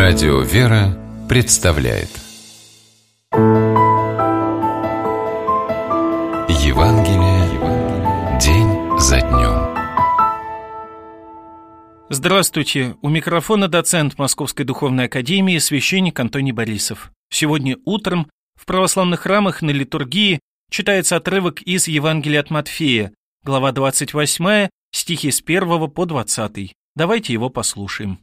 Радио «Вера» представляет Евангелие день за днем. Здравствуйте! У микрофона доцент Московской Духовной Академии, священник Антоний Борисов. Сегодня утром в православных храмах на литургии читается отрывок из Евангелия от Матфея, глава 28, стихи с 1 по 20. Давайте его послушаем.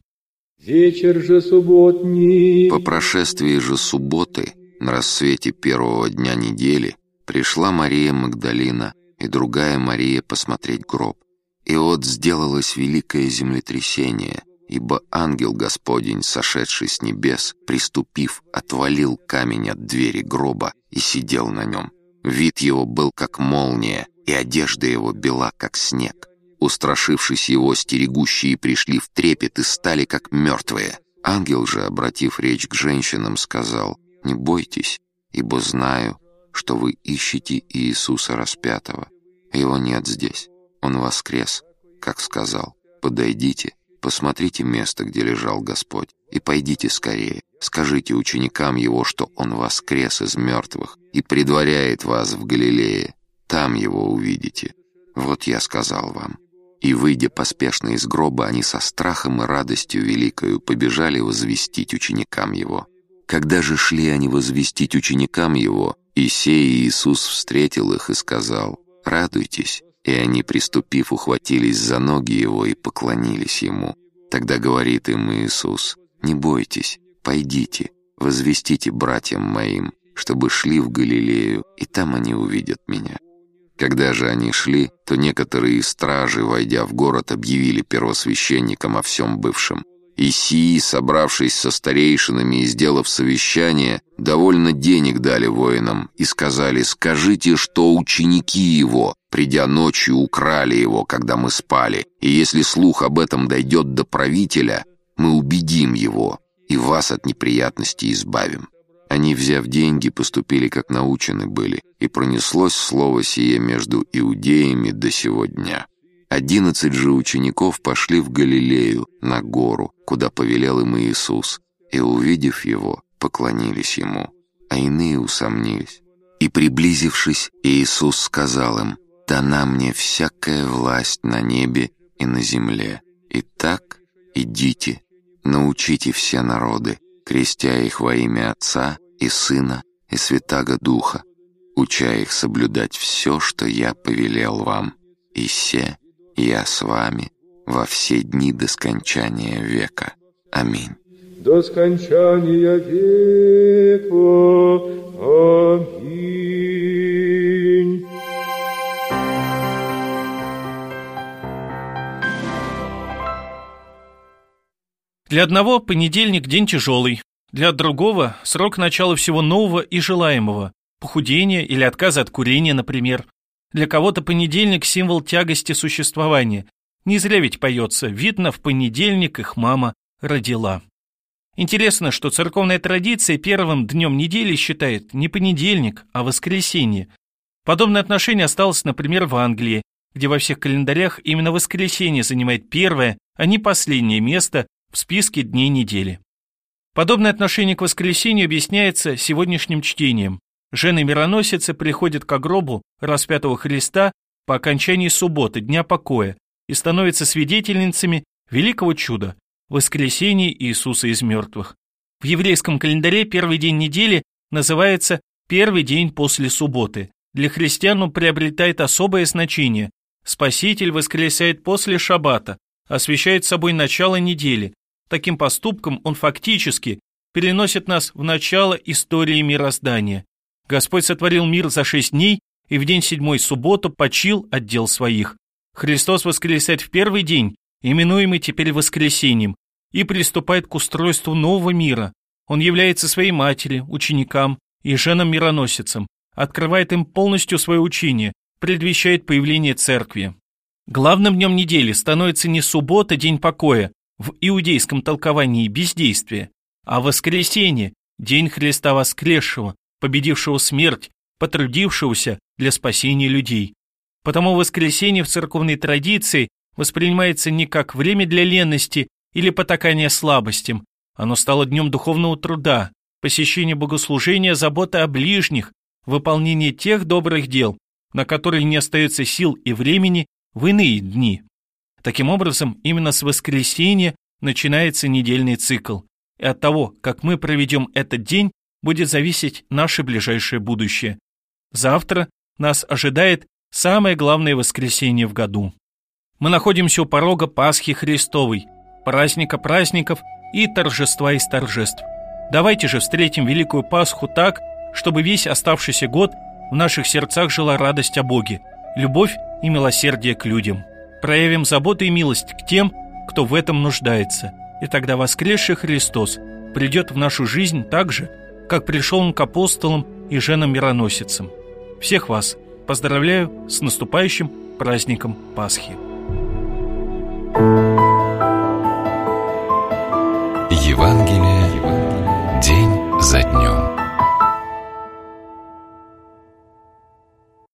Вечер же субботний. По прошествии же субботы, на рассвете первого дня недели, пришла Мария Магдалина и другая Мария посмотреть гроб. И вот сделалось великое землетрясение, ибо ангел Господень, сошедший с небес, приступив, отвалил камень от двери гроба и сидел на нем. Вид его был как молния, и одежда его бела, как снег. Устрашившись его, стерегущие пришли в трепет и стали как мертвые. Ангел же, обратив речь к женщинам, сказал: «Не бойтесь, ибо знаю, что вы ищете Иисуса распятого. Его нет здесь, он воскрес, как сказал. Подойдите, посмотрите место, где лежал Господь, и пойдите скорее. Скажите ученикам его, что он воскрес из мертвых и предваряет вас в Галилее. Там его увидите. Вот я сказал вам». И, выйдя поспешно из гроба, они со страхом и радостью великою побежали возвестить ученикам его. Когда же шли они возвестить ученикам его, и сей Иисус встретил их и сказал: «Радуйтесь». И они, приступив, ухватились за ноги его и поклонились ему. Тогда говорит им Иисус: «Не бойтесь, пойдите, возвестите братьям моим, чтобы шли в Галилею, и там они увидят меня». Когда же они шли, то некоторые из стражи, войдя в город, объявили первосвященникам о всем бывшем. И сии, собравшись со старейшинами и сделав совещание, довольно денег дали воинам и сказали: «Скажите, что ученики его, придя ночью, украли его, когда мы спали, и если слух об этом дойдет до правителя, мы убедим его и вас от неприятностей избавим». Они, взяв деньги, поступили, как научены были, и пронеслось слово сие между иудеями до сего дня. 11 же учеников пошли в Галилею, на гору, куда повелел им Иисус, и, увидев его, поклонились ему, а иные усомнились. И, приблизившись, Иисус сказал им: «Дана мне всякая власть на небе и на земле. Итак, идите, научите все народы, крестя их во имя Отца и Сына и Святаго Духа, уча их соблюдать все, что я повелел вам, и се я с вами во все дни до скончания века. Аминь». До скончания века. Аминь. Для одного понедельник – день тяжелый, для другого – срок начала всего нового и желаемого, похудения или отказа от курения, например. Для кого-то понедельник – символ тягости существования. Не зря ведь поется: «Видно, в понедельник их мама родила». Интересно, что церковная традиция первым днем недели считает не понедельник, а воскресенье. Подобное отношение осталось, например, в Англии, где во всех календарях именно воскресенье занимает первое, а не последнее место в списке дней недели. Подобное отношение к воскресенью объясняется сегодняшним чтением. Жены-мироносицы приходят к гробу распятого Христа по окончании субботы, дня покоя, и становятся свидетельницами великого чуда – воскресения Иисуса из мертвых. В еврейском календаре первый день недели называется «первый день после субботы». Для христиан он приобретает особое значение. Спаситель воскресает после шаббата, освящает собой начало недели. Таким поступком он фактически переносит нас в начало истории мироздания. Господь сотворил мир за 6 дней и в день 7-й, субботу, почил от дел своих. Христос воскресает в первый день, именуемый теперь воскресением, и приступает к устройству нового мира. Он является своей матери, ученикам и женам-мироносицам, открывает им полностью свое учение, предвещает появление церкви. Главным днем недели становится не суббота, день покоя, в иудейском толковании бездействия, а воскресенье, день Христа воскресшего, победившего смерть, потрудившегося для спасения людей. Потому воскресенье в церковной традиции воспринимается не как время для ленности или потакания слабостям, Оно стало днем духовного труда, посещения богослужения, заботы о ближних, выполнение тех добрых дел, на которые не остается сил и времени в иные дни. Таким образом, именно с воскресенья начинается недельный цикл, и от того, как мы проведем этот день, будет зависеть наше ближайшее будущее. Завтра нас ожидает самое главное воскресенье в году. Мы находимся у порога Пасхи Христовой, праздника праздников и торжества из торжеств. Давайте же встретим Великую Пасху так, чтобы весь оставшийся год в наших сердцах жила радость о Боге, любовь и милосердие к людям. Проявим заботу и милость к тем, кто в этом нуждается, и тогда воскресший Христос придет в нашу жизнь так же, как пришел Он к апостолам и женам-мироносицам. Всех вас поздравляю с наступающим праздником Пасхи. Евангелие